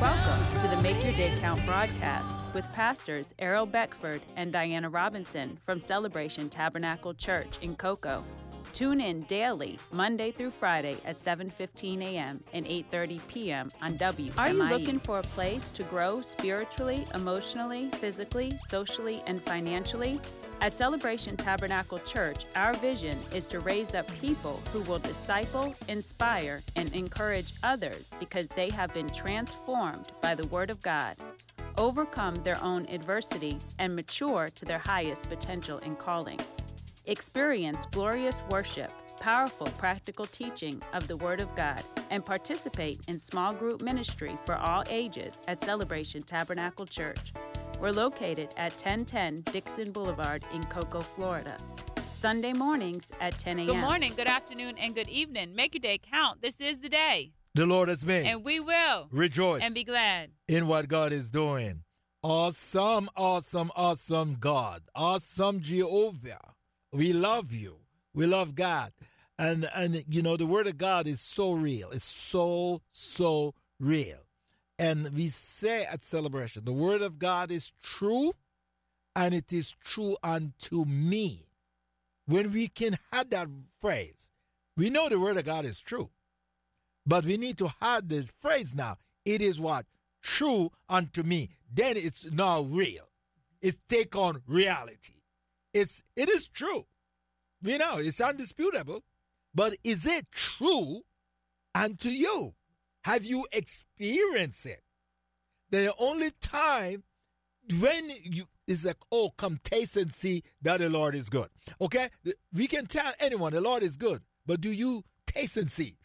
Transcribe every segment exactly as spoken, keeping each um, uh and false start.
Welcome to the Make Your Day Count broadcast with pastors Errol Beckford and Diana Robinson from Celebration Tabernacle Church in Cocoa. Tune in daily, Monday through Friday at seven fifteen a.m. and eight thirty p.m. on W M I E. Are you looking for a place to grow spiritually, emotionally, physically, socially, and financially? At Celebration Tabernacle Church, our vision is to raise up people who will disciple, inspire, and encourage others because they have been transformed by the Word of God, overcome their own adversity, and mature to their highest potential and calling. Experience glorious worship, powerful practical teaching of the Word of God, and participate in small group ministry for all ages at Celebration Tabernacle Church. We're located at ten ten Dixon Boulevard in Cocoa, Florida. Sunday mornings at ten a.m. Good morning, good afternoon, and good evening. Make your day count. This is the day the Lord has made. And we will rejoice and be glad in what God is doing. Awesome, awesome, awesome God. Awesome Jehovah. We love you. We love God. And, and you know, the Word of God is so real. It's so, so real. And we say at Celebration, the Word of God is true, and it is true unto me. When we can add that phrase, we know the Word of God is true. But we need to add this phrase now. It is what? True unto me. Then it's now real. It's take on reality. It's, it is true. We know it's undisputable. But is it true unto you? Have you experienced it? The only time when you is like, oh, come taste and see that the Lord is good. Okay? We can tell anyone the Lord is good, but do you taste and see?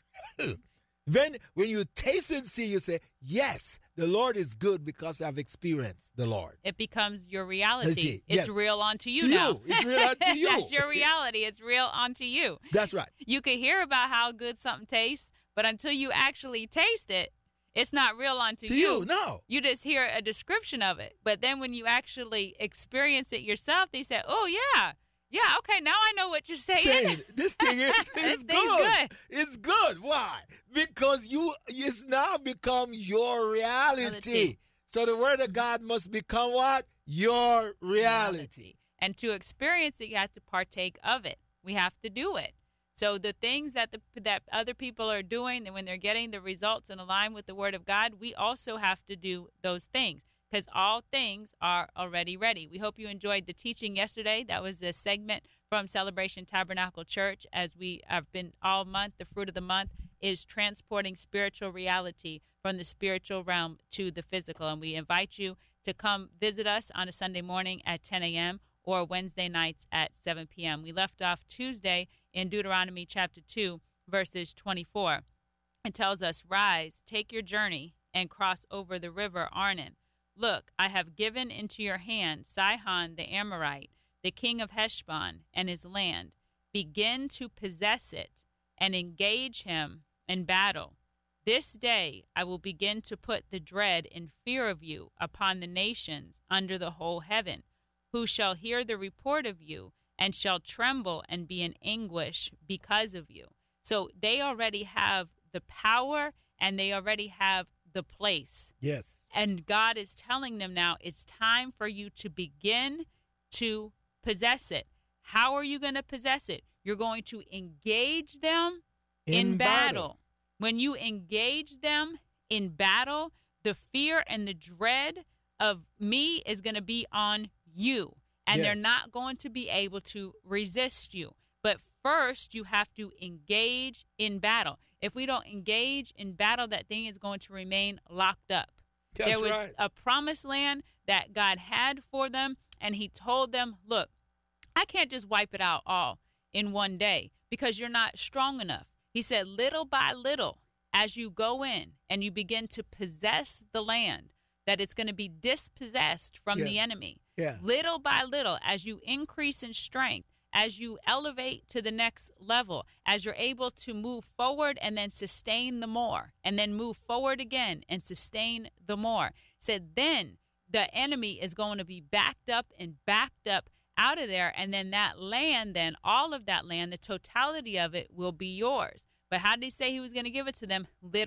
When, when you taste and see, you say, yes, the Lord is good because I've experienced the Lord. It becomes your reality. It. It's Yes. real onto you to now. You. It's real unto you. That's your reality. It's real onto you. That's right. You can hear about how good something tastes, but until you actually taste it, it's not real onto To you. you, no. You just hear a description of it. But then when you actually experience it yourself, they say, oh, yeah. Yeah, okay, now I know what you're saying. Saying, this thing is, This is thing's good. good. It's good. Why? Because you it's now become your reality. Reality. So the Word of God must become what? Your reality. And to experience it, you have to partake of it. We have to do it. So the things that the that other people are doing, and when they're getting the results in line with the Word of God, we also have to do those things because all things are already ready. We hope you enjoyed the teaching yesterday. That was a segment from Celebration Tabernacle Church. As we have been all month, the fruit of the month is transporting spiritual reality from the spiritual realm to the physical. And we invite you to come visit us on a Sunday morning at ten a.m. or Wednesday nights at seven p.m. We left off Tuesday in Deuteronomy chapter two, verses twenty-four. It tells us, rise, take your journey, and cross over the river Arnon. Look, I have given into your hand Sihon the Amorite, the king of Heshbon, and his land. Begin to possess it and engage him in battle. This day I will begin to put the dread and fear of you upon the nations under the whole heaven, who shall hear the report of you and shall tremble and be in anguish because of you. So they already have the power and they already have the place. Yes. And God is telling them now it's time for you to begin to possess it. How are you going to possess it? You're going to engage them in, In battle. battle. When you engage them in battle, the fear and the dread of me is going to be on you. And Yes. they're not going to be able to resist you. But first, you have to engage in battle. If we don't engage in battle, that thing is going to remain locked up. That's there was right. a promised land that God had for them, and he told them, look, I can't just wipe it out all in one day because you're not strong enough. He said, little by little, as you go in and you begin to possess the land, that it's going to be dispossessed from Yeah. the enemy. Yeah. Little by little, as you increase in strength, as you elevate to the next level, as you're able to move forward and then sustain the more, and then move forward again and sustain the more. Said then the enemy is going to be backed up and backed up out of there, and then that land, then all of that land, the totality of it will be yours. But how did he say he was going to give it to them? Little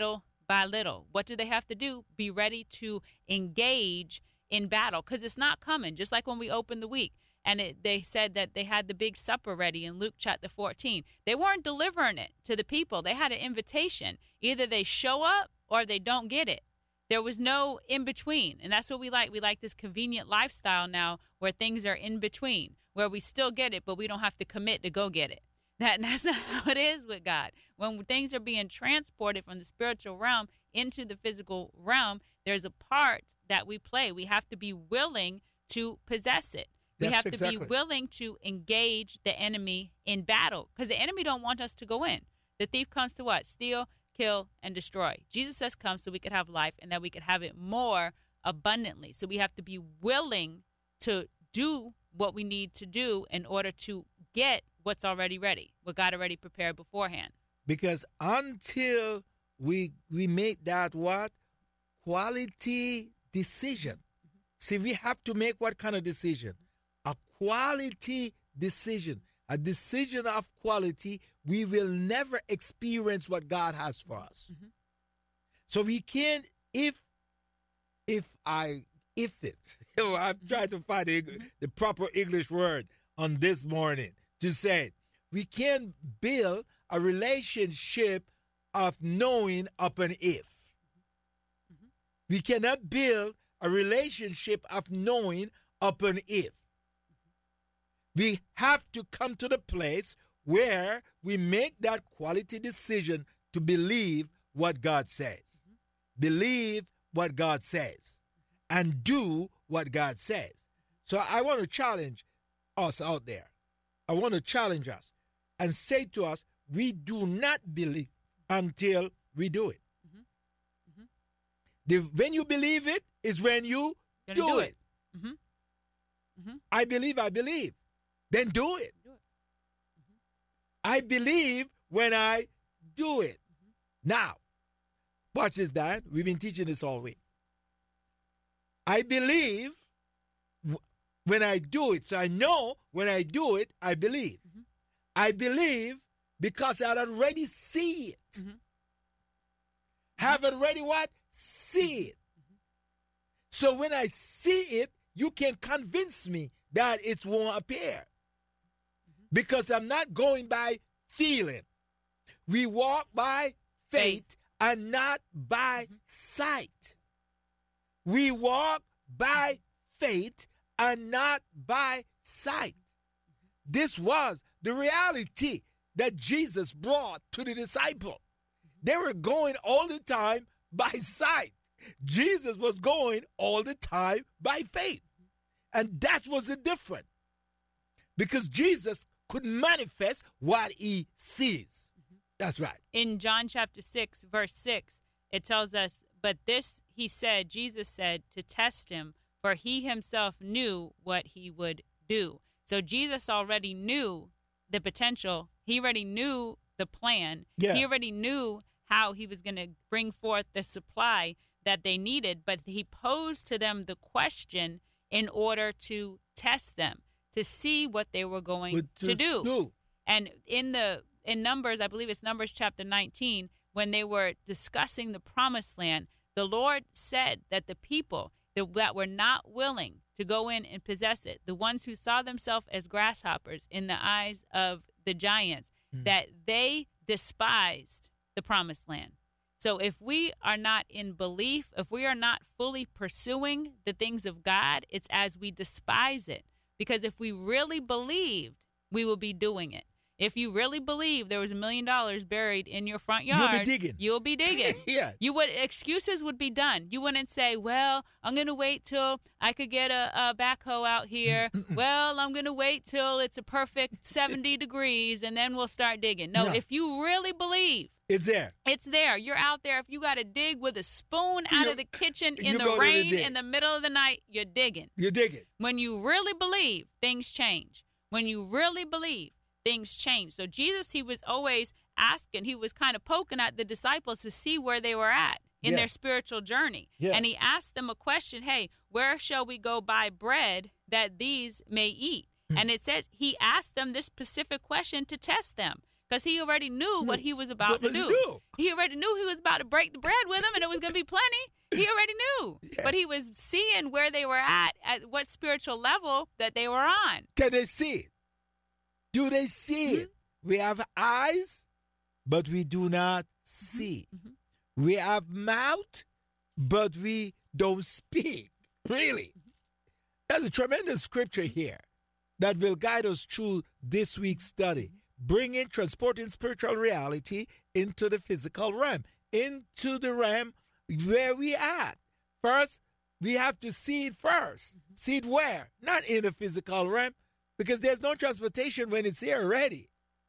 by little. What do they have to do? Be ready to engage in battle, because it's not coming. Just like when we opened the week and it, they said that they had the big supper ready in Luke chapter fourteen. They weren't delivering it to the people. They had an invitation. Either they show up or they don't get it. There was no in between. And that's what we like. We like this convenient lifestyle now where things are in between, where we still get it, but we don't have to commit to go get it. That, that's not how it is with God. When things are being transported from the spiritual realm into the physical realm, there's a part that we play. We have to be willing to possess it. We Yes, have to exactly. be willing to engage the enemy in battle, because the enemy don't want us to go in. The thief comes to what? Steal, kill, and destroy. Jesus has come so we could have life and that we could have it more abundantly. So we have to be willing to do what we need to do in order to get what's already ready, what God already prepared beforehand. Because until we we make that what? Quality decision. See, we have to make what kind of decision? A quality decision. A decision of quality. We will never experience what God has for us. Mm-hmm. So we can't, if, if I, if it, you know, I'm trying to find the, the proper English word on this morning to say it. We can't build a relationship of knowing upon if. Mm-hmm. We cannot build a relationship of knowing upon if. We have to come to the place where we make that quality decision to believe what God says. Mm-hmm. Believe what God says. And do what God says. So I want to challenge us out there. I want to challenge us and say to us, we do not believe until we do it. Mm-hmm. Mm-hmm. The, when you believe it is when you Gonna do, do it. it. Mm-hmm. Mm-hmm. I believe, I believe. Then do it. Do it. Mm-hmm. I believe when I do it. Mm-hmm. Now, watch this, Dan. We've been teaching this all week. I believe w- when I do it. So I know when I do it, I believe. Mm-hmm. I believe because I already see it. Mm-hmm. Have already what? See it. Mm-hmm. So when I see it, you can convince me that it won't appear. Mm-hmm. Because I'm not going by feeling. We walk by faith, Faith. and not by Mm-hmm. sight. We walk by faith and not by sight. This was the reality that Jesus brought to the disciple. They were going all the time by sight. Jesus was going all the time by faith. And that was the difference. Because Jesus could manifest what he sees. That's right. In John chapter six, verse six, it tells us, but this he said, Jesus said, to test him, for he himself knew what he would do. So Jesus already knew the potential. He already knew the plan. Yeah. He already knew how he was going to bring forth the supply that they needed, but he posed to them the question in order to test them, to see what they were going But to do. do. And in the in Numbers, I believe it's Numbers chapter nineteen, when they were discussing the promised land, the Lord said that the people that, that were not willing to go in and possess it, the ones who saw themselves as grasshoppers in the eyes of the giants, Mm. that they despised the promised land. So if we are not in belief, if we are not fully pursuing the things of God, it's as we despise it. Because if we really believed, we will be doing it. If you really believe there was a million dollars buried in your front You'll yard, be digging. You'll be digging. Yeah. You would excuses would be done. You wouldn't say, "Well, I'm going to wait till I could get a, a backhoe out here. Well, I'm going to wait till it's a perfect seventy degrees and then we'll start digging." No, No. if you really believe It's there. it's there. You're out there. If you got to dig with a spoon out You- of the kitchen you in go the to the rain dig. in the middle of the night, you're digging. You dig it. When you really believe, things change. When you really believe, things change. So Jesus, he was always asking, he was kind of poking at the disciples to see where they were at in Yeah. their spiritual journey. Yeah. And he asked them a question, hey, where shall we go buy bread that these may eat? Hmm. And it says he asked them this specific question to test them. because he already knew what he was about But to he do. knew. He already knew he was about to break the bread with them, and it was going to be plenty. He already knew. Yeah. But he was seeing where they were at, at what spiritual level that they were on. Can they see it? Do they see Mm-hmm. it? We have eyes, but we do not see. Mm-hmm. We have mouth, but we don't speak. Really. There's a tremendous scripture here that will guide us through this week's study, bringing, transporting spiritual reality into the physical realm, into the realm where we are. First, we have to see it first. See it where? Not in the physical realm, because there's no transportation when it's here already.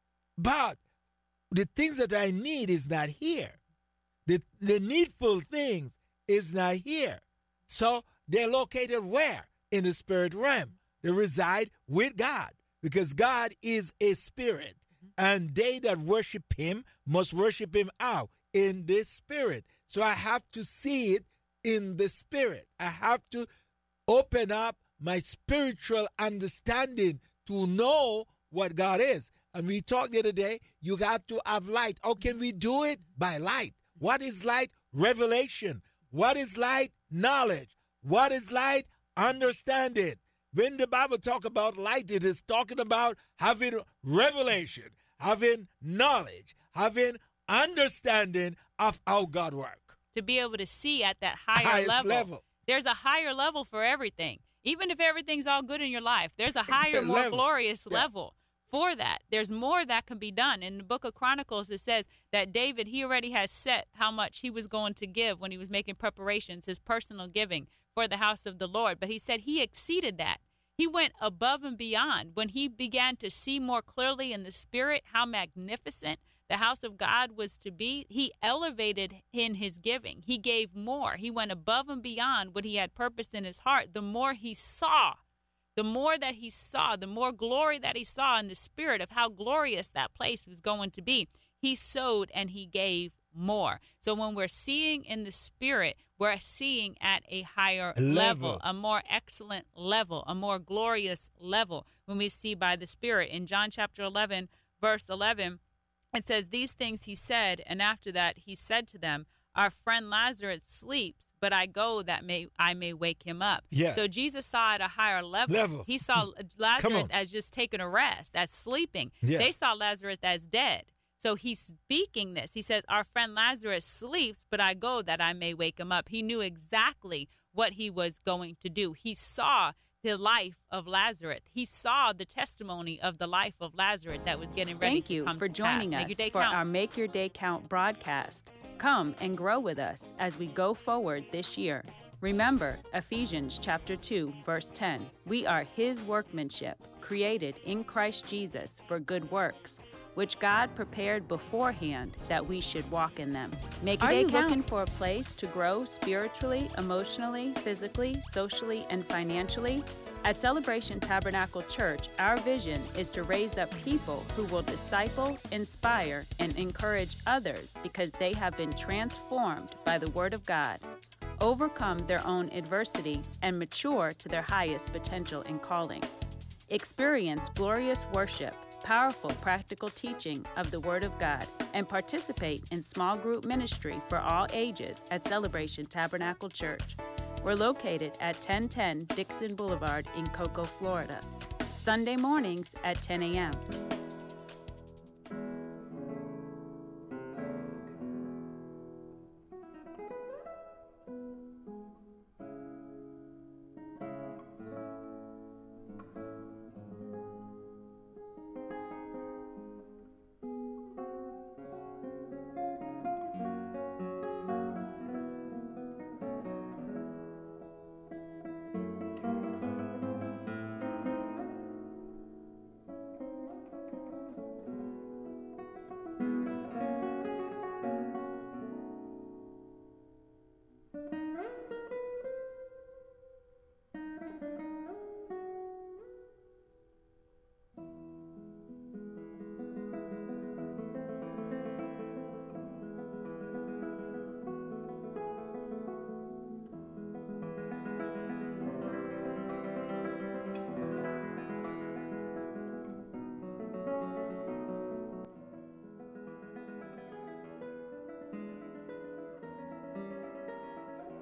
But the things that I need is not here. The, the needful things is not here. So they're located where? In the spirit realm. They reside with God, because God is a spirit, and they that worship him must worship him out in the spirit. So I have to see it in the spirit. I have to open up my spiritual understanding to know what God is. And we talked the other day, you got to have light. How can we do it? By light. What is light? Revelation. What is light? Knowledge. What is light? Understanding. When the Bible talk about light, it is talking about having revelation, having knowledge, having understanding of how God works. To be able to see at that higher Highest level. level. There's a higher level for everything. Even if everything's all good in your life, there's a higher, more Level. glorious Yeah. level for that. There's more that can be done. In the book of Chronicles, it says that David, he already has set how much he was going to give when he was making preparations, his personal giving for the house of the Lord. But he said he exceeded that. He went above and beyond when he began to see more clearly in the spirit how magnificent the house of God was to be. He elevated in his giving. He gave more. He went above and beyond what he had purposed in his heart. The more he saw, the more that he saw, the more glory that he saw in the spirit of how glorious that place was going to be, he sowed and he gave more. So when we're seeing in the spirit, we're seeing at a higher level. Level. a more excellent level, a more glorious level when we see by the spirit. In John chapter eleven, verse eleven, it says, these things he said, and after that he said to them, our friend Lazarus sleeps, but I go that may I may wake him up. Yes. So Jesus saw at a higher level. Level. He saw Come Lazarus on. as just taking a rest, as sleeping. Yeah. They saw Lazarus as dead. So he's speaking this. He says, our friend Lazarus sleeps, but I go that I may wake him up. He knew exactly what he was going to do. He saw the life of Lazarus. He saw the testimony of the life of Lazarus that was getting ready Thank to you come for to pass. joining Make your us day for count. our Make Your Day Count broadcast. Come and grow with us as we go forward this year. Remember Ephesians chapter two, verse ten. We are his workmanship, created in Christ Jesus for good works, which God prepared beforehand that we should walk in them. Make your Are day you count. looking For a place to grow spiritually, emotionally, physically, socially, and financially? At Celebration Tabernacle Church, our vision is to raise up people who will disciple, inspire, and encourage others because they have been transformed by the Word of God, overcome their own adversity, and mature to their highest potential and calling. Experience glorious worship, powerful practical teaching of the Word of God, and participate in small group ministry for all ages at Celebration Tabernacle Church. We're located at ten ten Dixon Boulevard in Cocoa, Florida. Sunday mornings at ten a.m.